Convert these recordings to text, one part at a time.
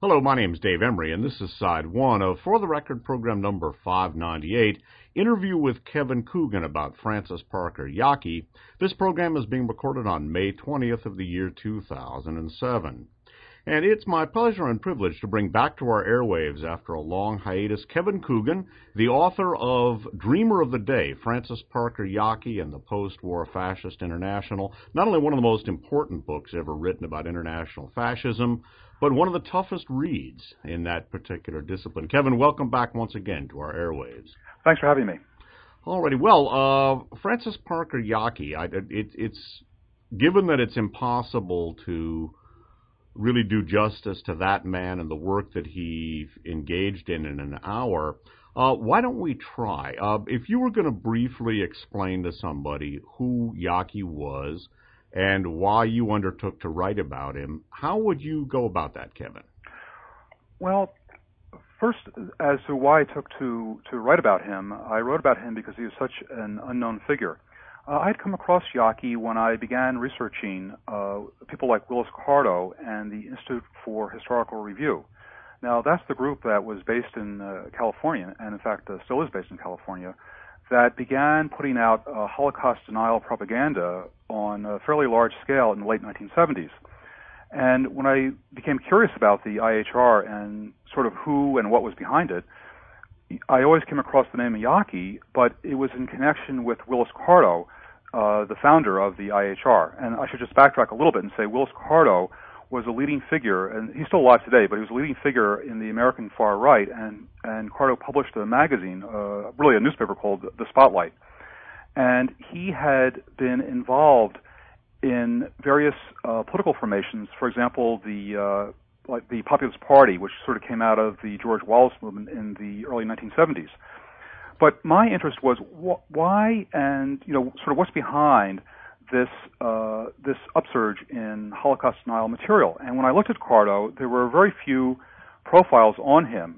Hello, my name is Dave Emery, and this is Side 1 of For the Record program number 598, interview with Kevin Coogan about Francis Parker Yockey. This program is being recorded on May 20th of the year 2007. And it's my pleasure and privilege to bring back to our airwaves after a long hiatus Kevin Coogan, the author of Dreamer of the Day, Francis Parker Yockey and the Post-War Fascist International, not only one of the most important books ever written about international fascism, but one of the toughest reads in that particular discipline. Kevin, welcome back once again to our airwaves. Thanks for having me. Alrighty, well, Francis Parker Yockey, it's given that it's impossible to really do justice to that man and the work that he engaged in an hour, why don't we try? If you were going to briefly explain to somebody who Yockey was and why you undertook to write about him, how would you go about that, Kevin? Well, first, as to why I took to write about him, I wrote about him because he was such an unknown figure. I had come across Yockey when I began researching people like Willis Carto and the Institute for Historical Review. Now, that's the group that was based in California, and in fact still is based in California, that began putting out Holocaust denial propaganda on a fairly large scale in the late 1970s. And when I became curious about the IHR and sort of who and what was behind it, I always came across the name of Yockey, but it was in connection with Willis Carto, the founder of the IHR. And I should just backtrack a little bit and say Willis Carto was a leading figure, and he's still alive today, but he was a leading figure in the American far right, and Carto published a magazine, really a newspaper called The Spotlight. And he had been involved in various political formations, for example, like the Populist Party, which sort of came out of the George Wallace movement in the early 1970s. But my interest was why and, sort of what's behind this upsurge in Holocaust denial material. And when I looked at Carto, there were very few profiles on him.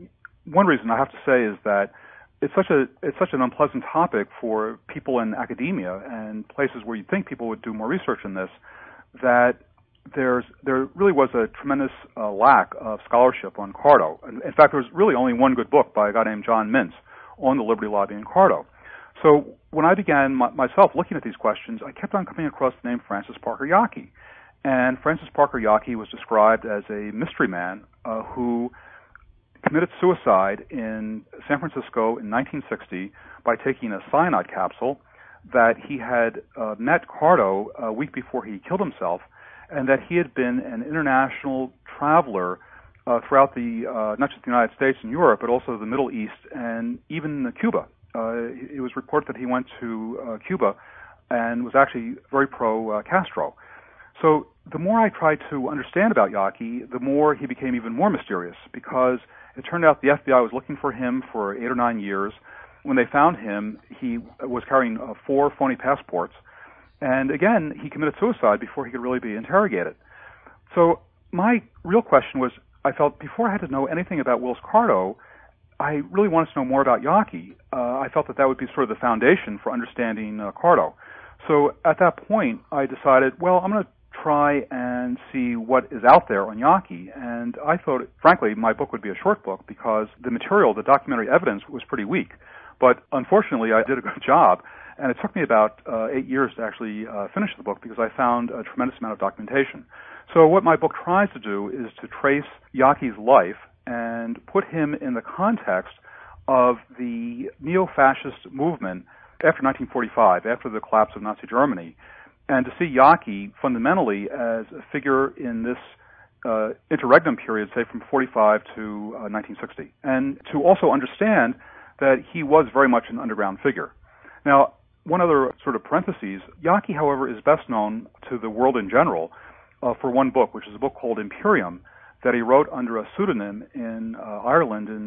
One reason I have to say is that it's such an unpleasant topic for people in academia and places where you'd think people would do more research in this, that there really was a tremendous lack of scholarship on Carto. In fact, there was really only one good book by a guy named John Mintz on the Liberty Lobby and Carto. So when I began myself looking at these questions, I kept on coming across the name Francis Parker Yockey. And Francis Parker Yockey was described as a mystery man who committed suicide in San Francisco in 1960 by taking a cyanide capsule, that he had met Carto a week before he killed himself, and that he had been an international traveler throughout not just the United States and Europe, but also the Middle East and even Cuba. It was reported that he went to Cuba and was actually very pro-Castro. So the more I tried to understand about Yockey, the more he became even more mysterious, because it turned out the FBI was looking for him for 8 or 9 years. When they found him, he was carrying 4 phony passports. And again, he committed suicide before he could really be interrogated. So my real question was, I felt before I had to know anything about Willis Carto, I really wanted to know more about Yockey. I felt that would be sort of the foundation for understanding Carto. So at that point, I decided, well, I'm going to try and see what is out there on Yockey. And I thought, frankly, my book would be a short book because the material, the documentary evidence, was pretty weak. But unfortunately, I did a good job. And it took me about 8 years to actually finish the book because I found a tremendous amount of documentation. So what my book tries to do is to trace Yockey's life and put him in the context of the neo-fascist movement after 1945, after the collapse of Nazi Germany, and to see Yockey fundamentally as a figure in this interregnum period, say from 45 to 1960, and to also understand that he was very much an underground figure. Now, one other sort of parentheses, Yockey, however, is best known to the world in general for one book, which is a book called Imperium, that he wrote under a pseudonym in Ireland in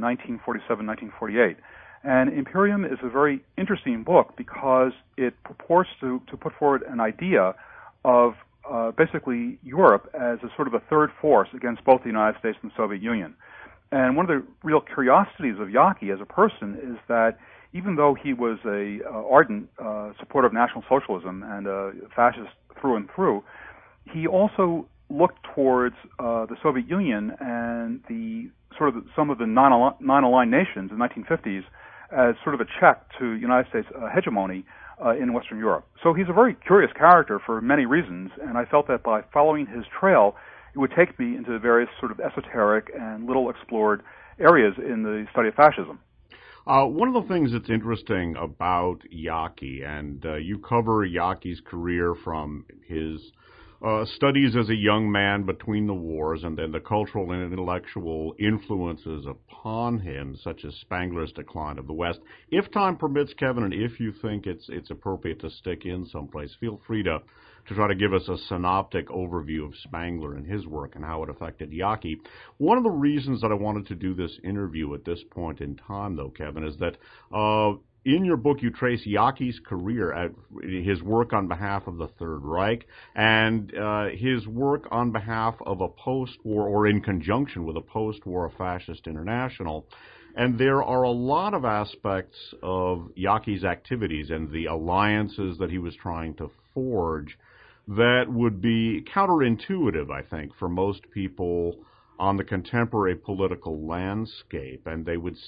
1947-1948. And Imperium is a very interesting book because it purports to put forward an idea of basically Europe as a sort of a third force against both the United States and the Soviet Union. And one of the real curiosities of Yockey as a person is that even though he was a ardent supporter of National Socialism and a fascist through and through, he also looked towards the Soviet Union and the sort of some of the non-aligned nations in the 1950s as sort of a check to United States hegemony in Western Europe. So he's a very curious character for many reasons, and I felt that by following his trail, it would take me into various sort of esoteric and little explored areas in the study of fascism. One of the things that's interesting about Yaki, and you cover Yaki's career from his studies as a young man between the wars and then the cultural and intellectual influences upon him, such as Spangler's Decline of the West. If time permits, Kevin, and if you think it's appropriate to stick in someplace, feel free to try to give us a synoptic overview of Spangler and his work and how it affected Yaki. One of the reasons that I wanted to do this interview at this point in time, though, Kevin, is that in your book, you trace Yaki's career, his work on behalf of the Third Reich, and his work on behalf of a post-war, or in conjunction with a post-war fascist international. And there are a lot of aspects of Yaki's activities and the alliances that he was trying to forge that would be counterintuitive, I think, for most people on the contemporary political landscape, and they would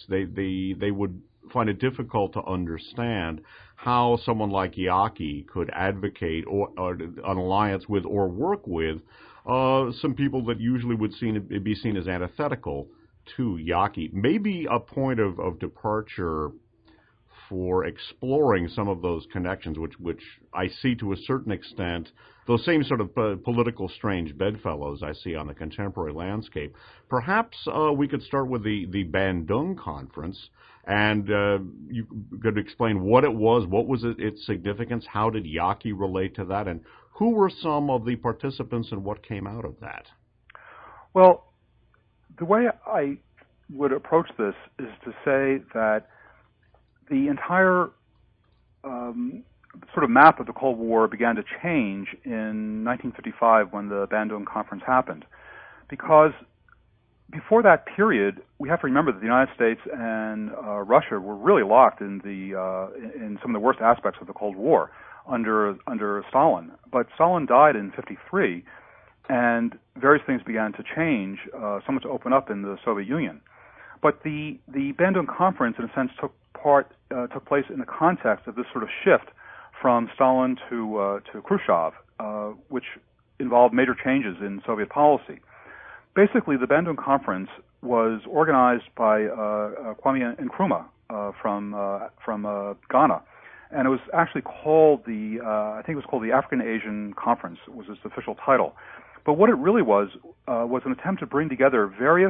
find it difficult to understand how someone like Yaki could advocate or an alliance with or work with some people that usually would be seen as antithetical to Yaki. Maybe a point of departure for exploring some of those connections, which I see to a certain extent, those same sort of political strange bedfellows I see on the contemporary landscape. Perhaps we could start with the Bandung Conference, and you could explain what it was, what was its significance, how did Yaki relate to that, and who were some of the participants and what came out of that? Well, the way I would approach this is to say that the entire sort of map of the Cold War began to change in 1955 when the Bandung Conference happened. Because before that period, we have to remember that the United States and Russia were really locked in in some of the worst aspects of the Cold War under Stalin. But Stalin died in 1953, and various things began to change, somewhat to open up in the Soviet Union. But the Bandung Conference, in a sense, took place in the context of this sort of shift from Stalin to Khrushchev, which involved major changes in Soviet policy. Basically, the Bandung Conference was organized by Kwame Nkrumah from Ghana, and it was actually called I think it was called the African Asian Conference, was its official title. But what it really was an attempt to bring together various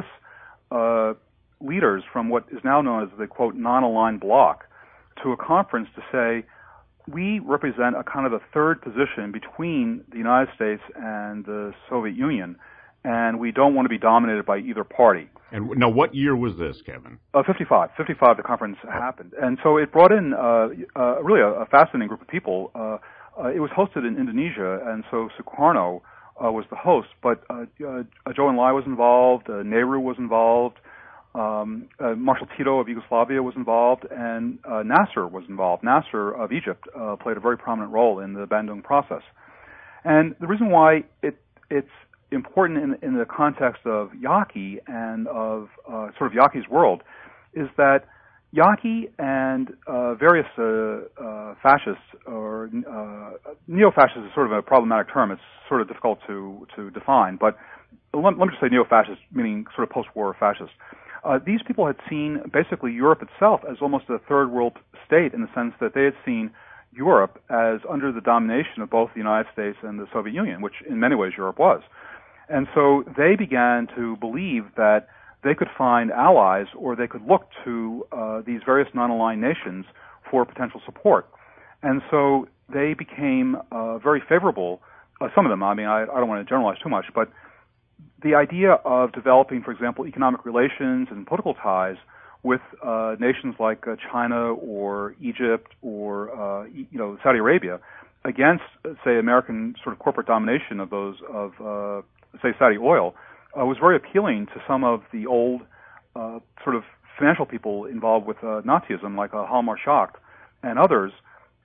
leaders from what is now known as the, quote, non-aligned bloc to a conference to say, we represent a kind of a third position between the United States and the Soviet Union, and we don't want to be dominated by either party. And now, what year was this, Kevin? 55, the conference happened. And so it brought in really a fascinating group of people. It was hosted in Indonesia, and so Sukarno was the host, but Zhou Enlai was involved, Nehru was involved, Marshal Tito of Yugoslavia was involved, and Nasser was involved. Nasser of Egypt played a very prominent role in the Bandung process. And the reason why it's important in the context of Yaki and of sort of Yaki's world is that Yaki and various fascists, or neo-fascists is sort of a problematic term. It's sort of difficult to define, but let me just say neo-fascist, meaning sort of post-war fascists. These people had seen basically Europe itself as almost a third world state, in the sense that they had seen Europe as under the domination of both the United States and the Soviet Union, which in many ways Europe was. And so they began to believe that they could find allies, or they could look to these various non-aligned nations for potential support. And so they became very favorable, some of them, I mean, I don't want to generalize too much, but the idea of developing, for example, economic relations and political ties with nations like China or Egypt or Saudi Arabia against, say, American sort of corporate domination of those say Saudi oil was very appealing to some of the old sort of financial people involved with Nazism, like Hjalmar Schacht and others,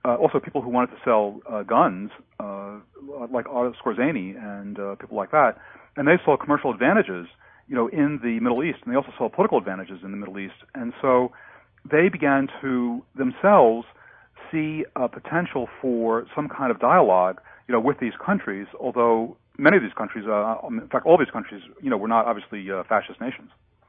also people who wanted to sell guns, like Otto Skorzeny and people like that, and they saw commercial advantages, in the Middle East, and they also saw political advantages in the Middle East, and so they began to themselves see a potential for some kind of dialogue, with these countries. Although many of these countries, in fact, all these countries, were not obviously fascist nations.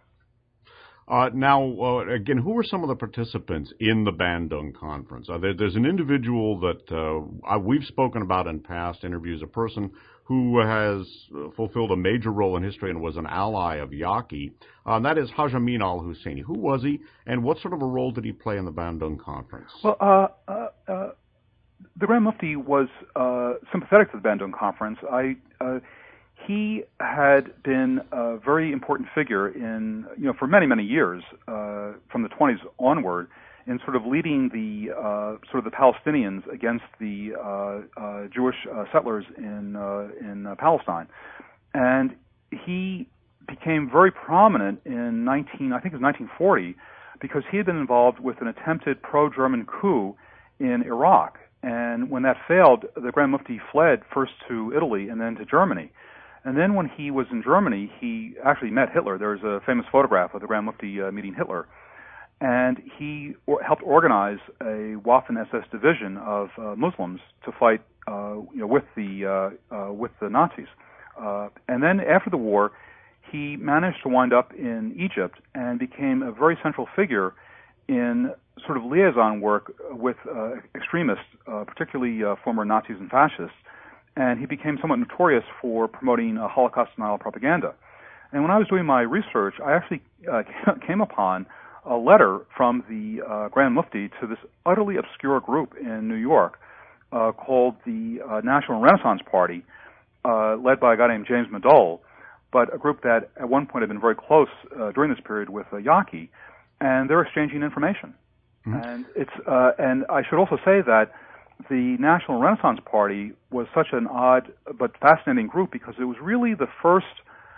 Now, again, who were some of the participants in the Bandung Conference? There's an individual that we've spoken about in past interviews, a person who has fulfilled a major role in history and was an ally of Yaqui, and that is Haj Amin al-Husseini. Who was he, and what sort of a role did he play in the Bandung Conference? Well, the Grand Mufti was sympathetic to the Bandung Conference. He had been a very important figure in, for many, many years, from the 20s onward, in sort of leading the the Palestinians against the Jewish settlers in Palestine, and he became very prominent in 1940, because he had been involved with an attempted pro-German coup in Iraq, and when that failed, the Grand Mufti fled first to Italy and then to Germany. And then when he was in Germany, he actually met Hitler. There's a famous photograph of the Grand Mufti meeting Hitler. And he helped organize a Waffen-SS division of Muslims to fight, with the Nazis. And then after the war, he managed to wind up in Egypt and became a very central figure in sort of liaison work with extremists, particularly former Nazis and fascists. And he became somewhat notorious for promoting Holocaust-denial propaganda. And when I was doing my research, I actually came upon a letter from the Grand Mufti to this utterly obscure group in New York called the National Renaissance Party, led by a guy named James Madole, but a group that at one point had been very close during this period with Yaqui, and they're exchanging information. Mm-hmm. And and I should also say that the National Renaissance Party was such an odd but fascinating group, because it was really the first,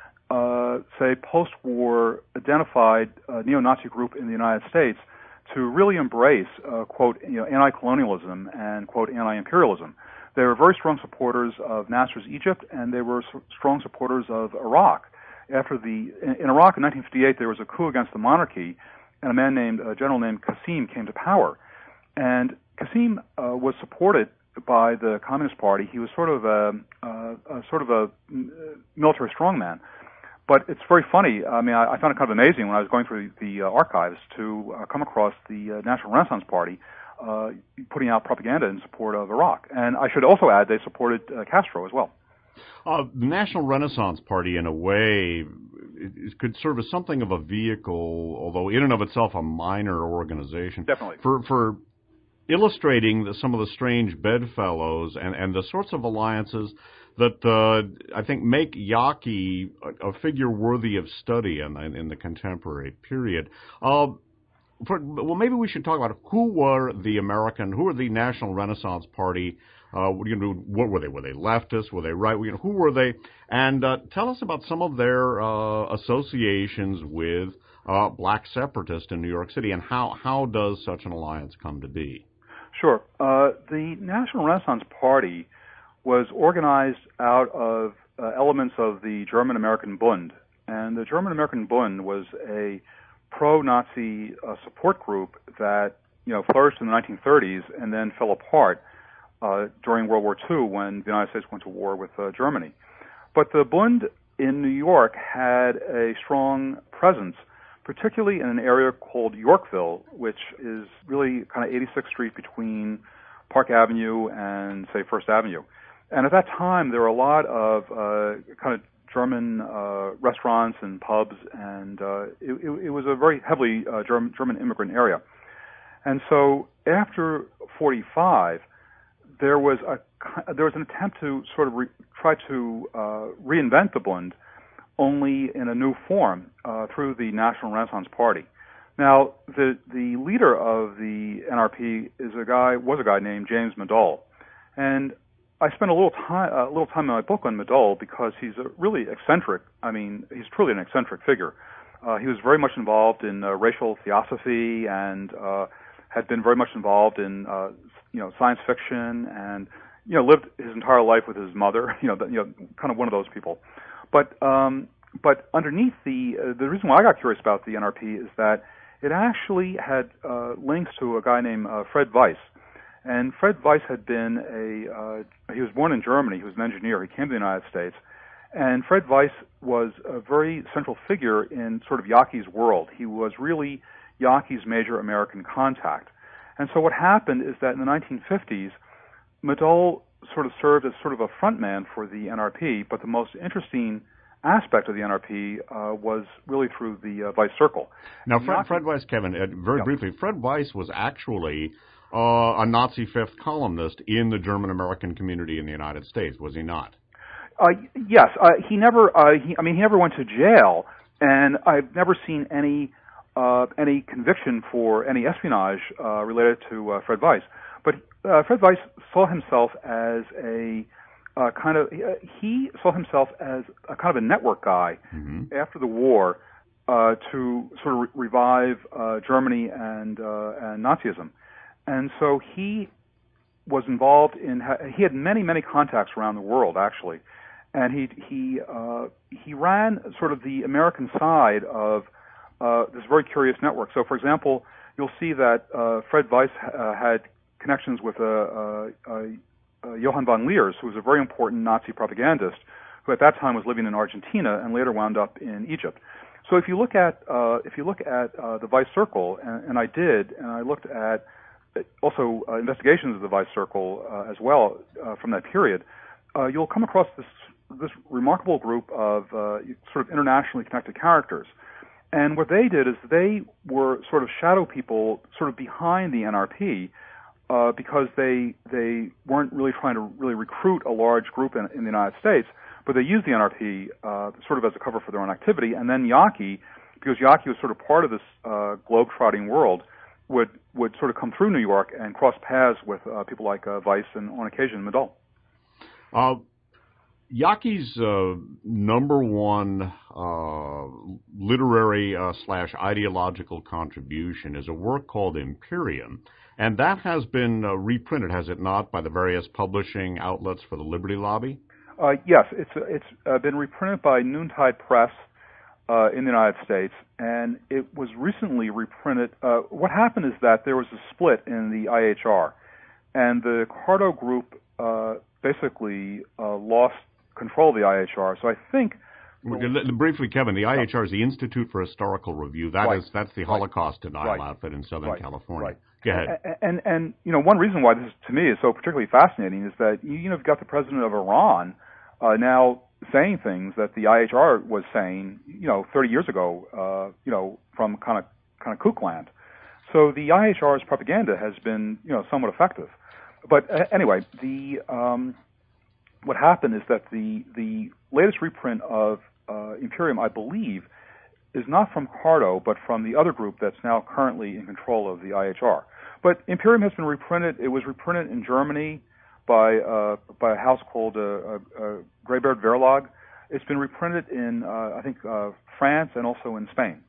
post-war identified neo-Nazi group in the United States to really embrace, quote, anti-colonialism and, quote, anti-imperialism. They were very strong supporters of Nasser's Egypt, and they were strong supporters of Iraq. In Iraq in 1958, there was a coup against the monarchy, and a general named Qasim came to power. And Qasim was supported by the Communist Party. He was sort of a military strongman. But it's very funny. I mean, I found it kind of amazing when I was going through the archives to come across the National Renaissance Party putting out propaganda in support of Iraq. And I should also add they supported Castro as well. The National Renaissance Party, in a way, could serve as something of a vehicle, although in and of itself a minor organization. Definitely. For illustrating some of the strange bedfellows and the sorts of alliances that I think make Yaqui a figure worthy of study in the contemporary period. Well, maybe we should talk about who were the National Renaissance Party. What were they? Were they leftists? Were they right? Who were they? And tell us about some of their associations with black separatists in New York City, and how does such an alliance come to be? Sure. The National Renaissance Party was organized out of elements of the German-American Bund. And the German-American Bund was a pro-Nazi support group that, flourished in the 1930s and then fell apart during World War II when the United States went to war with Germany. But the Bund in New York had a strong presence, particularly in an area called Yorkville, which is really kind of 86th Street between Park Avenue and, say, First Avenue. And at that time, there were a lot of kind of German restaurants and pubs, and it was a very heavily German immigrant area. And so after 45, there was an attempt to sort of try to reinvent the Bund, only in a new form through the National Renaissance Party. Now, the leader of the NRP was a guy named James Madole, and I spent a little time in my book on Madole because he's a really eccentric. I mean, he's truly an eccentric figure. He was very much involved in racial theosophy and had been very much involved in science fiction, and lived his entire life with his mother. Kind of one of those people. But underneath the reason why I got curious about the NRP is that it actually had links to a guy named Fred Weiss. And Fred Weiss had been he was born in Germany. He was an engineer. He came to the United States. And Fred Weiss was a very central figure in sort of Yaqui's world. He was really Yaqui's major American contact. And so what happened is that in the 1950s, Madol sort of served as sort of a front man for the NRP, but the most interesting aspect of the NRP was really through the Weiss Circle. Now, Fred Weiss, Kevin, very briefly, Fred Weiss was actually a Nazi fifth columnist in the German-American community in the United States, was he not? Yes. He never went to jail, and I've never seen any conviction for any espionage related to Fred Weiss. But Fred Weiss saw himself as he saw himself as a kind of a network guy after the war to sort of revive Germany and Nazism. And so he was involved he had many contacts around the world, actually. And he ran sort of the American side of this very curious network. So, for example, you'll see that Fred Weiss had connections with Johann von Leers, who was a very important Nazi propagandist, who at that time was living in Argentina and later wound up in Egypt. So, if you look at the Weiss Circle, and I did, and I looked at also investigations of the Weiss Circle as well from that period, you'll come across this remarkable group of sort of internationally connected characters. And what they did is they were sort of shadow people sort of behind the NRP because they weren't really trying to really recruit a large group in the United States, but they used the NRP sort of as a cover for their own activity. And then Yaqui, because Yaqui was sort of part of this globe-trotting world, would sort of come through New York and cross paths with people like Weiss and, on occasion, Madol. Yaqui's number one literary / ideological contribution is a work called Imperium, and that has been reprinted, has it not, by the various publishing outlets for the Liberty Lobby? Yes, it's been reprinted by Noontide Press in the United States, and it was recently reprinted. What happened is that there was a split in the IHR, and the Cardo group basically lost control of the IHR. So I think... Briefly, Kevin, the IHR is the Institute for Historical Review. That's the Holocaust denial outfit in Southern California. Right. Go ahead. And one reason why this, to me, is so particularly fascinating is that you've got the president of Iran now saying things that the IHR was saying, 30 years ago, from kind of kook land. So the IHR's propaganda has been, somewhat effective. But anyway, what happened is that the latest reprint of Imperium, I believe, is not from Cardo, but from the other group that's now currently in control of the IHR. But Imperium has been reprinted. It was reprinted in Germany by a house called Greybeard Verlag. It's been reprinted in, I think, France and also in Spain.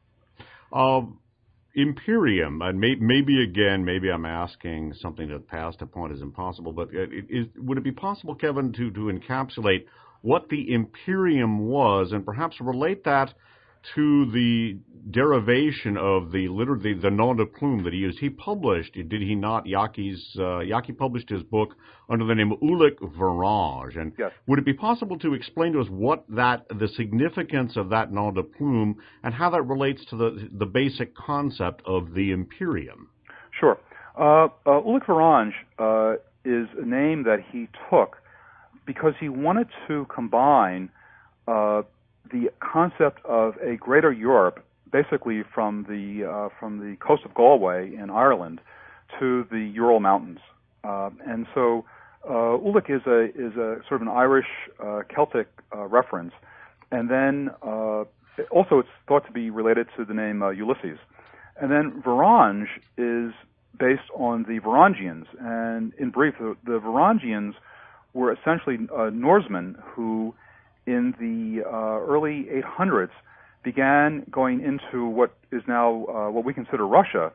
Imperium, and maybe I'm asking something that past a point is impossible, but would it be possible, Kevin, to encapsulate what the Imperium was and perhaps relate that to the derivation of the nom de plume that he used? He published, did he not, Yaqui published his book under the name Ulick Varange. And yes. Would it be possible to explain to us what the significance of that nom de plume and how that relates to the basic concept of the Imperium? Sure. Ulick Varange is a name that he took because he wanted to combine the concept of a greater Europe, basically from the coast of Galway in Ireland to the Ural Mountains, and so Ulick is a sort of an Irish Celtic reference, and then also it's thought to be related to the name Ulysses, and then Varange is based on the Varangians, and in brief, the Varangians were essentially Norsemen who, in the early 800s, began going into what is now what we consider Russia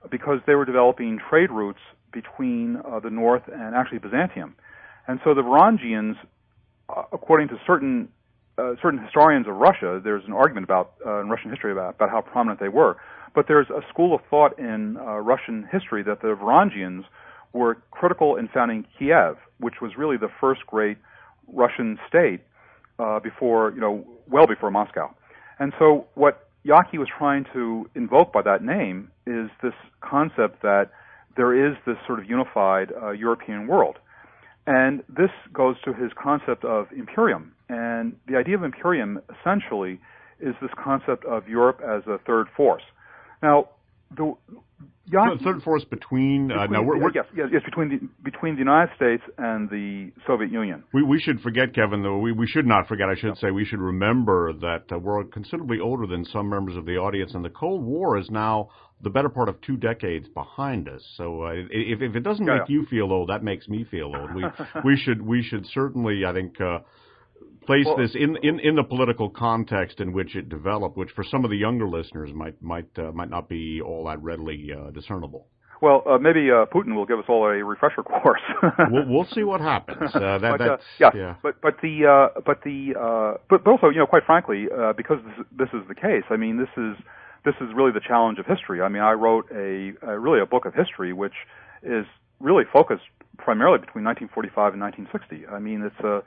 because they were developing trade routes between the north and actually Byzantium. And so the Varangians, according to certain historians of Russia, there's an argument about in Russian history about how prominent they were. But there's a school of thought in Russian history that the Varangians were critical in founding Kiev, which was really the first great Russian state before, well before Moscow. And so what Yaki was trying to invoke by that name is this concept that there is this sort of unified European world. And this goes to his concept of imperium. And the idea of imperium essentially is this concept of Europe as a third force. Now, the third force between between the United States and the Soviet Union. We should forget, Kevin, though we should not forget. I should say we should remember that we're considerably older than some members of the audience, and the Cold War is now the better part of 2 decades behind us. So if it doesn't make you feel old, that makes me feel old. We should certainly, I think, place this in the political context in which it developed, which for some of the younger listeners might not be all that readily discernible. Well, maybe Putin will give us all a refresher course. We'll see what happens. But also, quite frankly, because this is the case. I mean, this is really the challenge of history. I mean, I wrote a book of history which is really focused primarily between 1945 and 1960. I mean,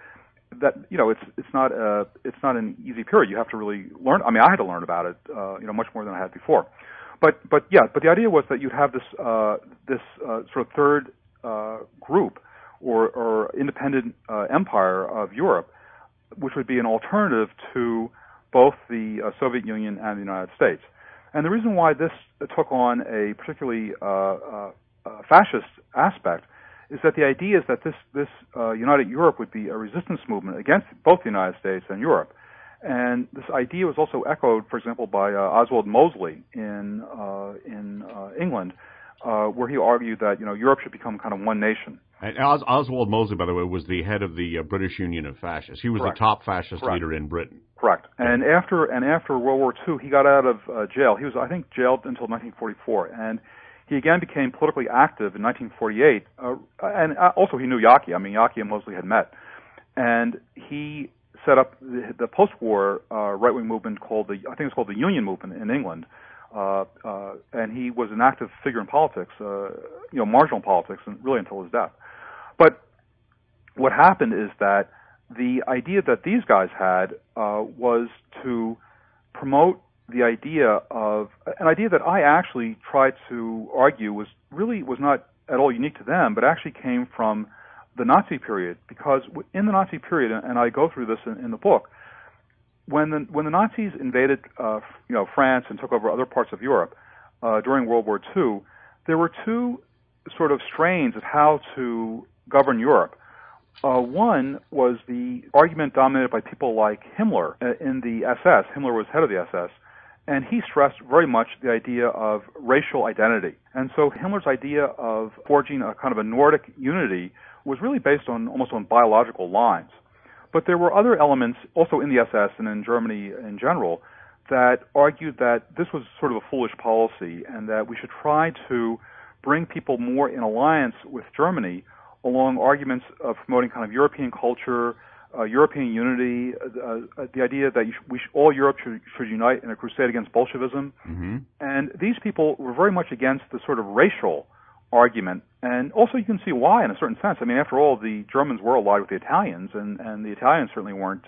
it's not an easy period. You have to really learn. I mean, I had to learn about it, much more than I had before. But the idea was that you'd have this sort of third group or independent empire of Europe, which would be an alternative to both the Soviet Union and the United States. And the reason why this took on a particularly fascist aspect is that the idea is that this united Europe would be a resistance movement against both the United States and Europe. And this idea was also echoed, for example, by Oswald Mosley in England, where he argued that Europe should become kind of one nation. And Oswald Mosley, by the way, was the head of the British Union of Fascists. He was the top fascist leader in Britain. Correct. And after World War II, he got out of jail. He was, I think, jailed until 1944, and he again became politically active in 1948. And also, he knew Yaki. I mean, Yaki and Mosley had met, and he set up the post-war right-wing movement called the Union Movement in England. And he was an active figure in politics, marginal politics, and really until his death. But what happened is that the idea that these guys had was to promote the idea of an idea that I actually tried to argue was not at all unique to them, but actually came from the Nazi period. Because in the Nazi period, and I go through this in the book, when the Nazis invaded France and took over other parts of Europe during World War II, there were two sort of strains of how to govern Europe. One was the argument dominated by people like Himmler in the SS. Himmler was head of the SS, and he stressed very much the idea of racial identity. And so Himmler's idea of forging a kind of a Nordic unity was really based almost on biological lines. But there were other elements also in the SS and in Germany in general that argued that this was sort of a foolish policy and that we should try to bring people more in alliance with Germany along arguments of promoting kind of European culture, European unity, the idea that all Europe should unite in a crusade against Bolshevism. Mm-hmm. And these people were very much against the sort of racial argument. And also you can see why in a certain sense. I mean, after all, the Germans were allied with the Italians, and the Italians certainly weren't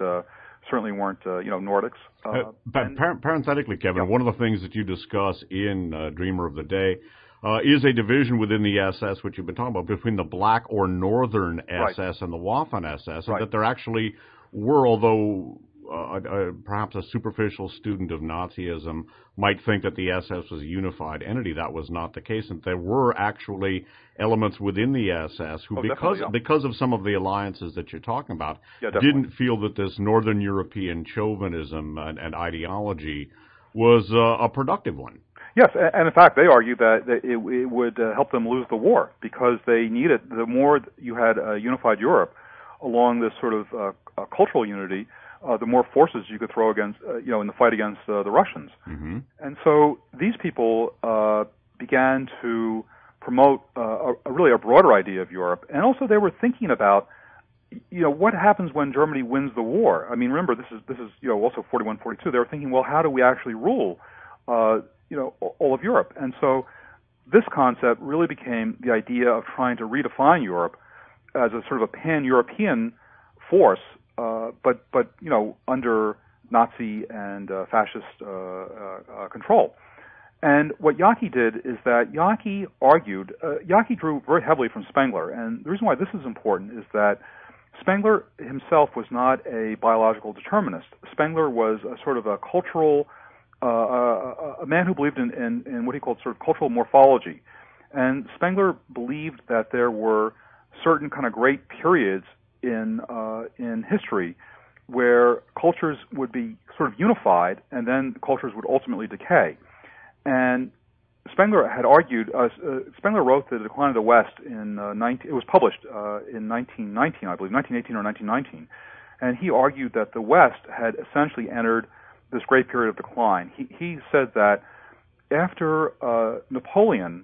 Nordics. Parenthetically, Kevin, one of the things that you discuss in Dreamer of the Day is a division within the SS, which you've been talking about, between the Black or Northern SS and the Waffen-SS, and that there actually were, although perhaps a superficial student of Nazism might think that the SS was a unified entity. That was not the case, and there were actually elements within the SS who, because of some of the alliances that you're talking about, didn't feel that this Northern European chauvinism and ideology was a productive one. Yes, and in fact, they argued that it would help them lose the war because they needed, the more you had a unified Europe along this sort of cultural unity, the more forces you could throw against, in the fight against the Russians. Mm-hmm. And so these people began to promote really a broader idea of Europe, and also they were thinking about, what happens when Germany wins the war? I mean, remember, this is also 41, 42. They were thinking, well, how do we actually rule, all of Europe? And so this concept really became the idea of trying to redefine Europe as a sort of a pan-European force, but under Nazi and fascist control. And what Yockey did is that Yockey drew very heavily from Spengler, and the reason why this is important is that Spengler himself was not a biological determinist. Spengler was a sort of a cultural, a man who believed in what he called sort of cultural morphology. And Spengler believed that there were certain kind of great periods in history where cultures would be sort of unified, and then cultures would ultimately decay. And Spengler had argued. Spengler wrote The Decline of the West it was published in 1919, I believe, 1918 or 1919, and he argued that the West had essentially entered this great period of decline. He said that after Napoleon,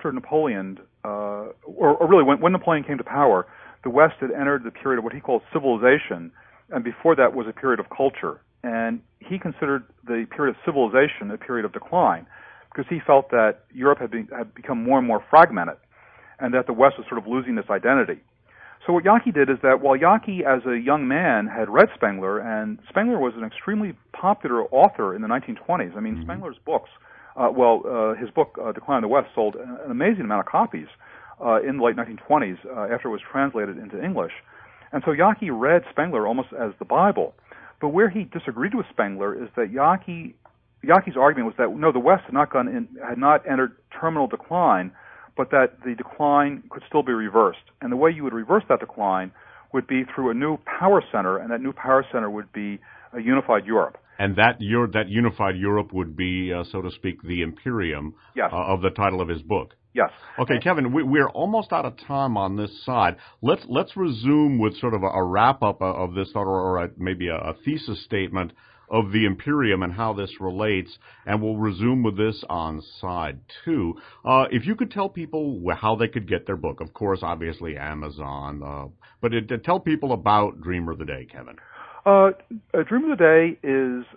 or really when Napoleon came to power, the West had entered the period of what he called civilization, and before that was a period of culture. And he considered the period of civilization a period of decline, because he felt that Europe had become more and more fragmented, and that the West was sort of losing its identity. So what Yockey did is that while Yockey, as a young man, had read Spengler, and Spengler was an extremely popular author in the 1920s. I mean, Spengler's books, his book, Decline of the West, sold an amazing amount of copies in the late 1920s after it was translated into English. And so Yockey read Spengler almost as the Bible. But where he disagreed with Spengler is that Yockey's argument was that no, the West had not entered terminal decline, but that the decline could still be reversed. And the way you would reverse that decline would be through a new power center, and that new power center would be a unified Europe. And that unified Europe would be, so to speak, the Imperium. Yes. Of the title of his book. Yes. Okay, Kevin, we're almost out of time on this side. Let's resume with sort of a wrap-up of this thought, or maybe a thesis statement of the Imperium and how this relates, and we'll resume with this on side 2. If you could tell people how they could get their book, of course, obviously Amazon, but tell people about Dreamer of the Day, Kevin. Dream of the Day is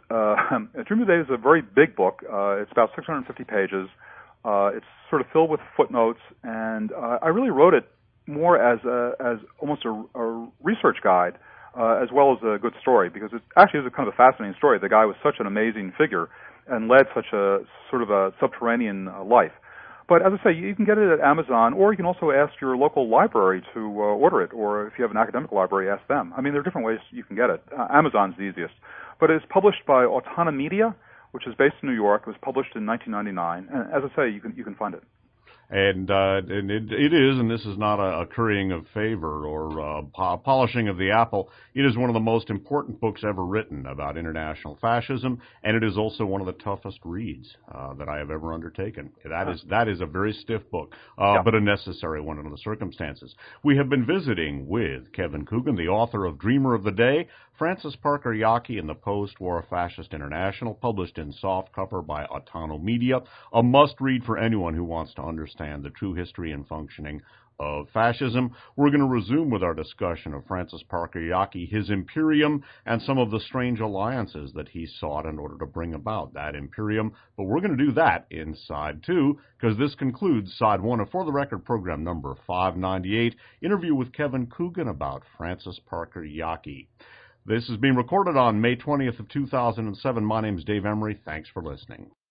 a very big book. It's about 650 pages. It's sort of filled with footnotes, and I really wrote it more as almost a research guide, as well as a good story, because it actually is a kind of a fascinating story. The guy was such an amazing figure and led such a sort of a subterranean life. But as I say, you can get it at Amazon, or you can also ask your local library to order it, or if you have an academic library, ask them. I mean, there are different ways you can get it. Amazon's the easiest. But it's published by Autona Media, which is based in New York. It was published in 1999. And as I say, you can find it. And it is, and this is not a currying of favor or polishing of the apple, it is one of the most important books ever written about international fascism, and it is also one of the toughest reads that I have ever undertaken. That is a very stiff book, but a necessary one under the circumstances. We have been visiting with Kevin Coogan, the author of Dreamer of the Day, Francis Parker Yockey and the Post-War Fascist International, published in softcover by Autono Media, a must-read for anyone who wants to understand the true history and functioning of fascism. We're going to resume with our discussion of Francis Parker Yockey, his Imperium, and some of the strange alliances that he sought in order to bring about that Imperium. But we're going to do that in Side 2, because this concludes Side 1 of For the Record program number 598, interview with Kevin Coogan about Francis Parker Yockey. This is being recorded on May 20th of 2007. My name is Dave Emery. Thanks for listening.